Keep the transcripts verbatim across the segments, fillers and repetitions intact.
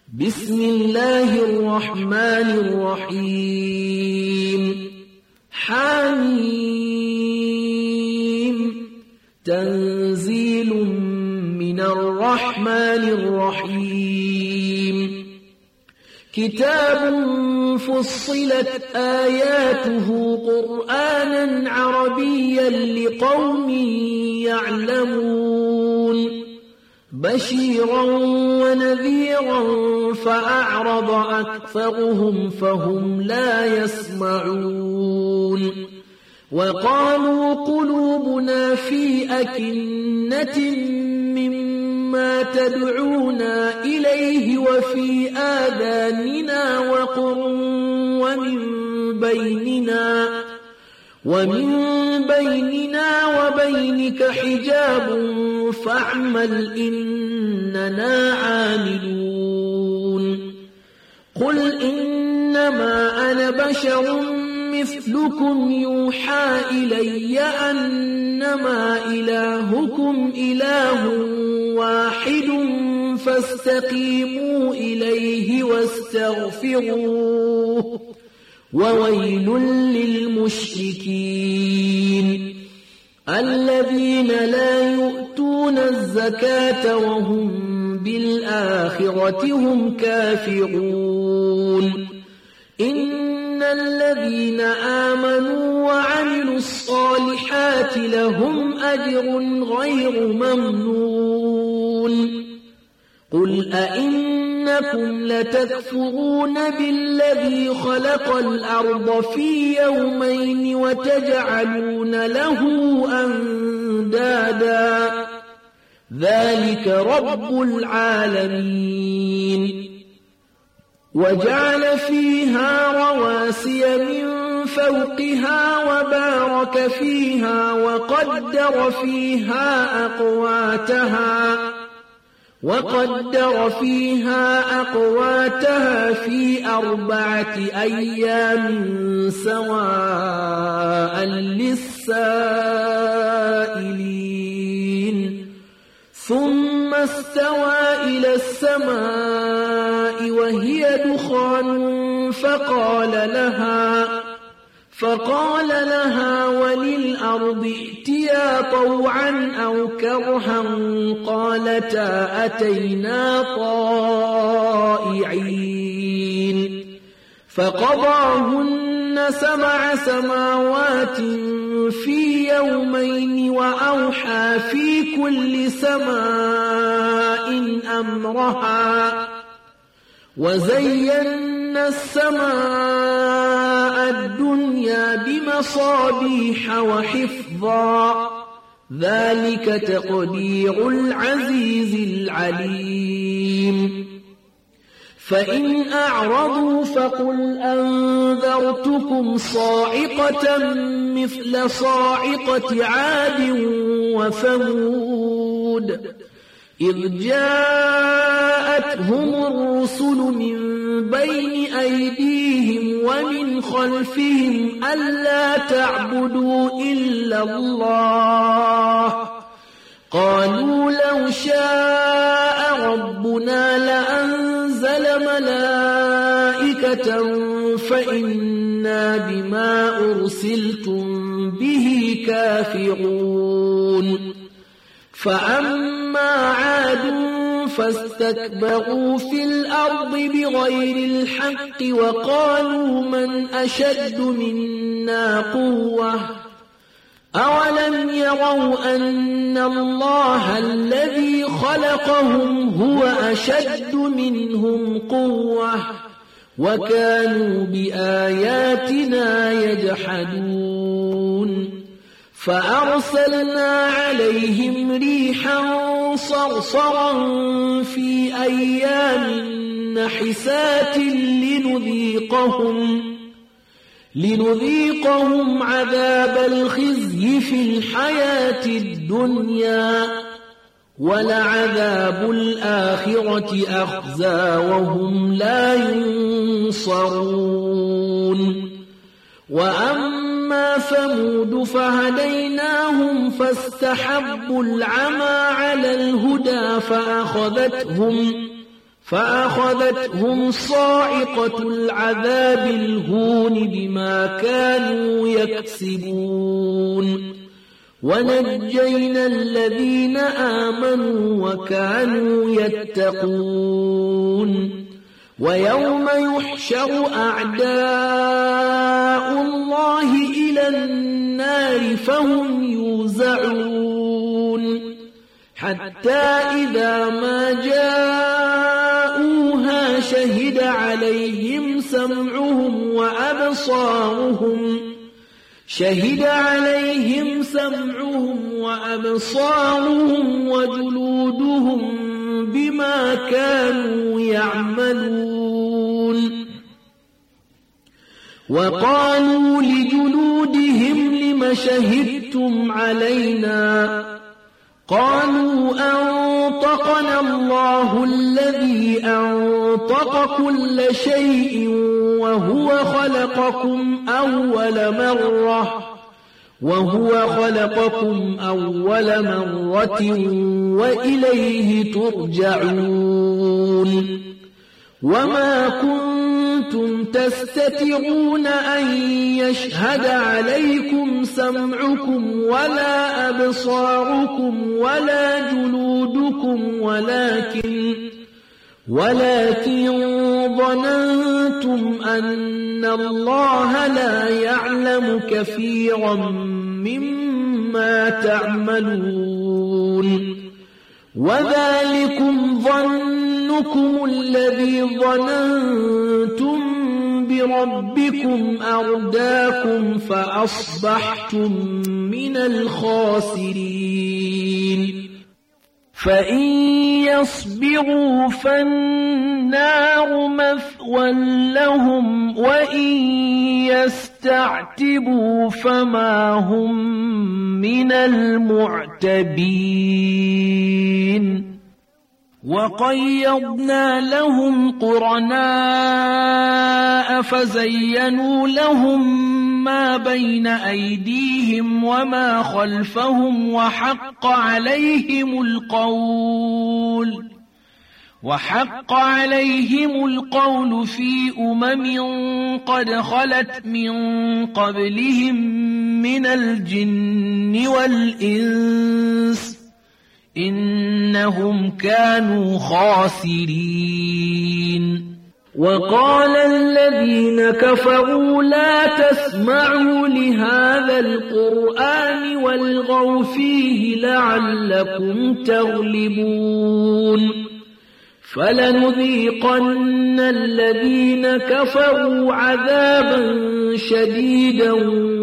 بسم الله الرحمن الرحيم حميم تنزيل من الرحمن الرحيم كتاب فصلت آياته قرآنا عربيا لقوم يعلمون بشيرا ونذيرا فأعرض أكثرهم فهم لا يسمعون وقالوا قلوبنا في أكنة مما تدعونا إليه وفي آذاننا وقر ومن بيننا ومن بيننا وبينك حجاب فاعمل إننا عاملون قل إنما أنا بشر مثلكم يوحى إلي أنما إلهكم إله واحد فاستقيموا إليه واستغفروه وويل للمشركين الذين لا يؤتون الزكاة وهم بالآخرة هم كافرون إن الذين آمنوا وعملوا الصالحات لهم أجر غير ممنون قل أئنكم لتكفرون بالذي خلق الأرض في يومين وتجعلون له أندادا ذلك رب العالمين وجعل فيها رواسي من فوقها وبارك فيها وقدر فيها أقواتها وقدر فيها أقواتها في أربعة أيام سواء للسائلين ثم استوى إلى السماء وهي دخان فقال لها فقال لها وللأرض ائتيا طوعا أو كرها قالتا أتينا طائعين فقضاهن سبع سماوات في يومين وأوحى في كل سماء أمرها وزينا السماء الدنيا بمصابيح وحفظا ذلك تقدير العزيز العليم فإن أعرضوا فقل أنذرتكم صاعقة مثل صاعقة عاد وثمود إذ جاءتهم الرسل من بين أيديهم ومن خلفهم ألا تعبدوا إلا الله قالوا لو شاء ربنا لأنزل ملائكة فإنا بما أرسلتم به كافرون فأما عاد فاستكبروا في الأرض بغير الحق وقالوا من أشد منا قوة أولم يروا أن الله الذي خلقهم هو أشد منهم قوة وكانوا بآياتنا يجحدون فأرسلنا عليهم ريحا صرصرا في أيام نحسات لنذيقهم لنذيقهم عذاب الخزي في الحياة الدنيا ولعذاب الآخرة أخزى وهم لا ينصرون وأما ثمود فهديناهم فاستحبوا العمى على الهدى فأخذتهم فأخذتهم صاعقة العذاب الهون بما كانوا يكسبون ونجينا الذين آمنوا وكانوا يتقون ويوم يحشر أعداء الله إلى النار فهم يوزعون حتى إذا ما جاءوها شهد عليهم سمعهم وأبصارهم شهد عليهم سمعهم وأبصارهم وجلودهم بما كانوا يعملون وقالوا لجلودهم لم شهدتم علينا قالوا أنطقنا الله الذي أنطق كل شيء وهو خلقكم أول مرة وهو خلقكم أول مرة وإليه ترجعون وما كنتم تستترون أن يشهد عليكم سمعكم ولا أبصاركم ولا جلودكم ولكن ولكن ظننتم أن الله لا يعلم كثيرا مما تعملون وذلكم ظنكم الذي ظننتم بربكم أرداكم فأصبحتم من الخاسرين فإن يصبروا فالنار مثوى لهم وإن يستعتبوا فما هم من المعتبين وقيضنا لهم قرناء فزينوا لهم ما بين أيديهم وما خلفهم وحق عليهم القول وحق عليهم القول في أمم قد خلت من قبلهم من الجن والإنس إنهم كانوا خاسرين وقال الذين كفروا لا تسمعوا لهذا القرآن والغوا فيه لعلكم تغلبون فلنذيقن الذين كفروا عذابا شديدا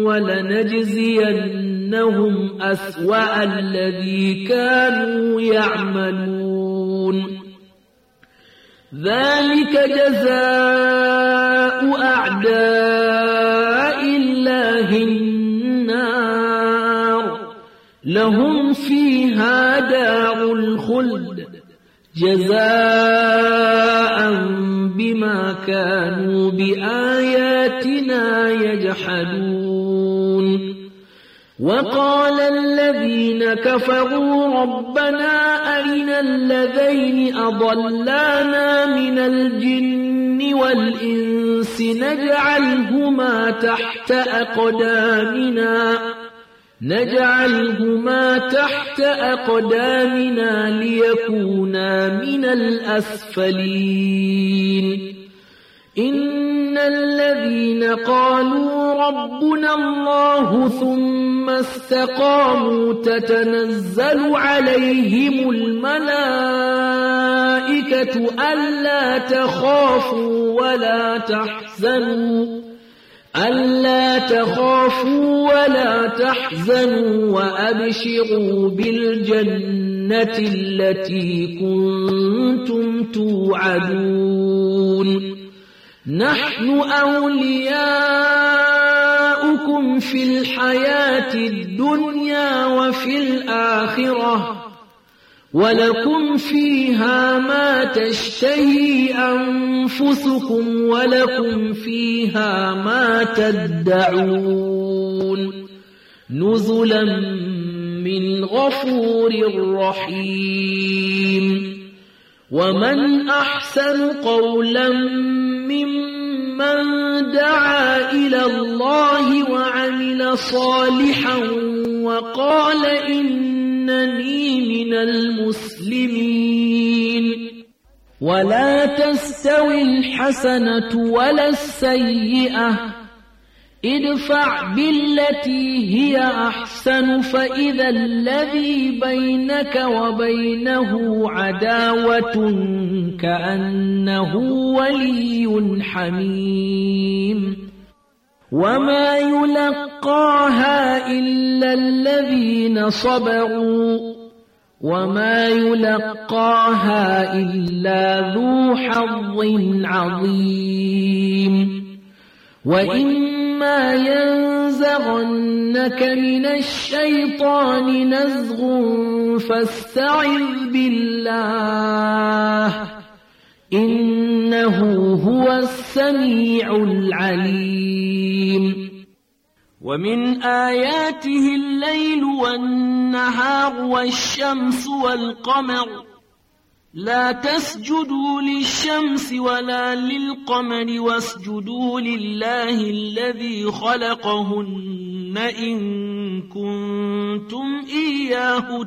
ولنجزينهم أسوأ الذي كانوا يعملون ذلك جزاء أعداء الله النار لهم فيها دار الخلد جزاء بما كانوا بآياتنا يجحدون وقال الذين كفروا ربنا أرنا الذين أضلانا من الجن والإنس نجعلهما تحت أقدامنا نجعلهما تحت أقدامنا ليكونا من الأسفلين إن الذين قالوا ربنا الله ثم استقاموا تتنزل عليهم الملائكة ألا تخافوا ولا تحزنوا ألا تخافوا ولا تحزنوا وأبشروا بالجنة التي كنتم توعدون نحن أولياؤكم في الحياة الدنيا وفي الآخرة ولكم فيها ما تشتهي أنفسكم ولكم فيها ما تدعون نزلا من غفور رحيم ومن أحسن قولا ممن دعا إلى الله وعمل صالحا وقال إنني من المسلمين ولا تستوي الحسنة ولا السيئة ادفع بالتي هي أحسن فإذا الذي بينك وبينه عداوة كأنه ولي حميم وما يلقاها إلا الذين صبروا وما يلقاها إلا ذو حظ عظيم وإما ينزغنك من الشيطان نزغ فاستعذ بالله إنه هو السميع العليم ومن آياته الليل والنهار والشمس والقمر لا تسجدوا للشمس ولا للقمر واسجدوا لله الذي خلقهن إن كنتم إياه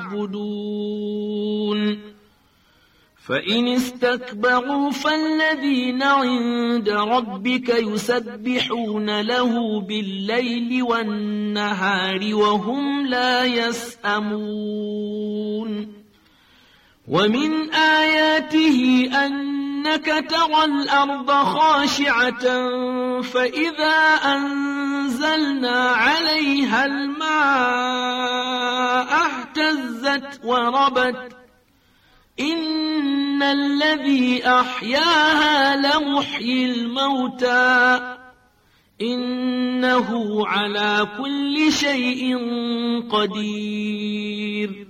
تعبدون فإن استكبروا فالذين عند ربك يسبحون له بالليل والنهار وهم لا يسأمون ومن آياته أنك ترى الأرض خاشعة فإذا أنزلنا عليها الماء اهتزت وربت إن الذي أحياها لمحيي الموتى إنه على كل شيء قدير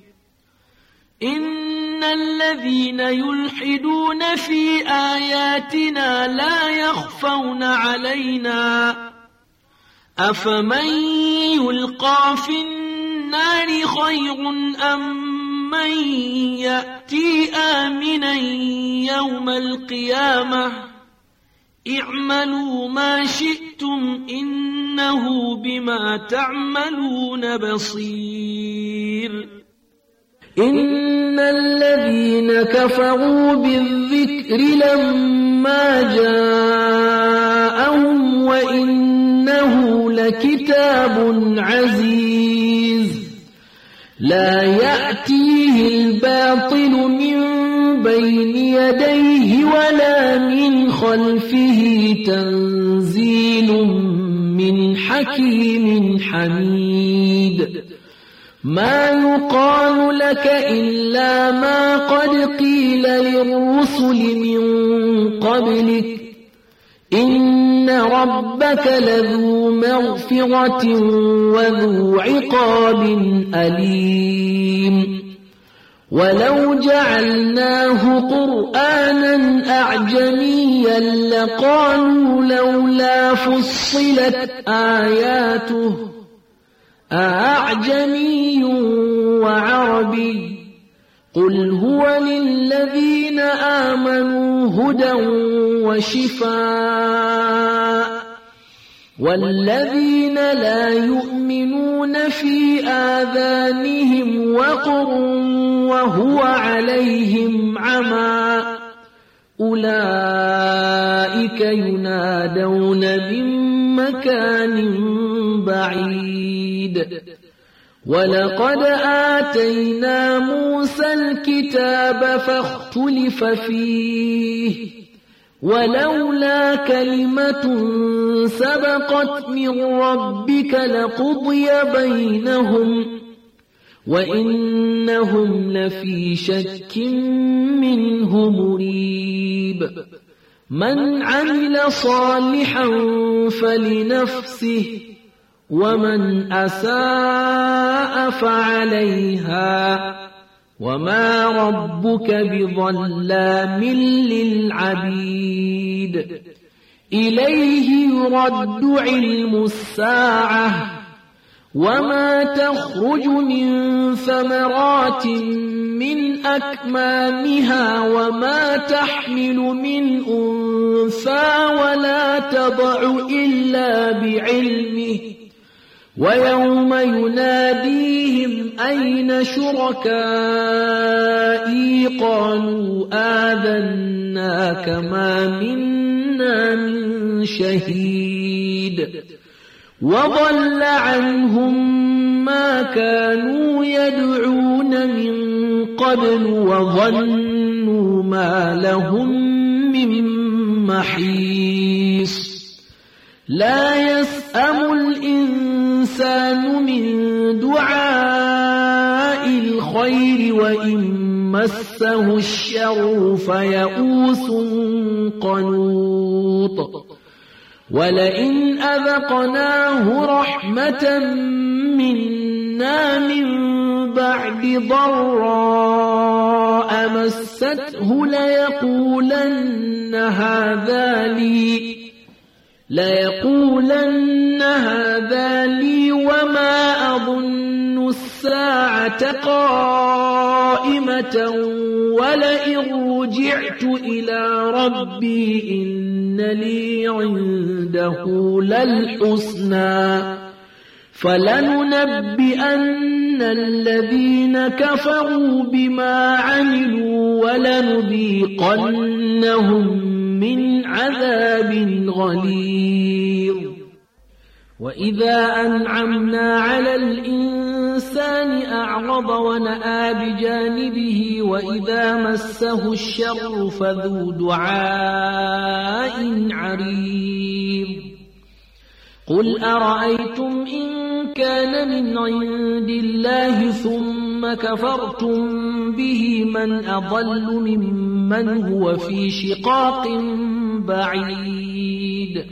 إن الذين يلحدون في آياتنا لا يخفون علينا أفمن يلقى في النار خير أم من يأتي آمنا يوم القيامة اعملوا ما شئتم إنه بما تعملون بصير إن الذين كفروا بالذكر لما جاءهم وإنه لكتاب عزيز لا يأتيه الباطل من بين يديه ولا من خلفه تنزيل من حكيم حميد ما يقال لك إلا ما قد قيل للرسل من قبلك إن ربك لذو مغفرة وذو عقاب أليم ولو جعلناه قرآنا أعجميا لقالوا لولا فصلت آياته أأعجمي وعربي قل هو للذين آمنوا هدى وشفاء والذين لا يؤمنون في آذانهم وقر وهو عليهم عمى أولئك ينادون من مكان بعيد ولقد آتينا موسى الكتاب فاختلف فيه ولولا كلمة سبقت من ربك لقضي بينهم وإنهم لفي شك منه مريب من عمل صالحا فلنفسه ومن أساء فعليها وما ربك بظلام للعبيد إليه يرد علم الساعة وما تخرج من ثمرات من أكمامها وما تحمل من أنثى ولا تضع إلا بعلمه ويوم يناديهم أين شركائي قالوا آذناك ما منا من شهيد وضل عنهم ما كانوا يدعون من قبل وظنوا ما لهم من محيص لا يسأم الإنسان من دعاء الخير وإن مسه الشر فيئوس قنوط ولئن أذقناه رحمة منا من بعد ضراء مسته ليقولن هذا لي ليقولن هذا لي وما أظن الساعة قائمة ولئن رجعت إلى ربي إن لي عنده للحسنى فلننبئن الذين كفروا بما عملوا ولنذيقنهم من عذاب غليظ وإذا أنعمنا على الإنسان أعرض ونأى بجانبه وإذا مسه الشر فذو دعاء عريض قل أرأيتم إن كان من عند الله ثم كفرتم به من أضل ممن هو في شقاق بعيد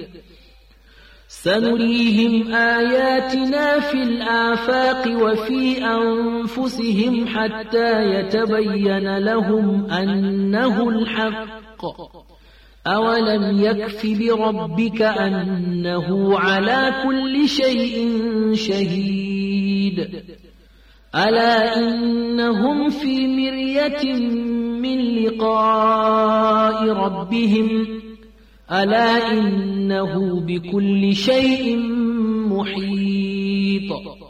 سنريهم آياتنا في الآفاق وفي أنفسهم حتى يتبين لهم أنه الحق أولم يكف بربك أنه على كل شيء شهيد ألا إنهم في مرية من لقاء ربهم ألا إنه بكل شيء محيط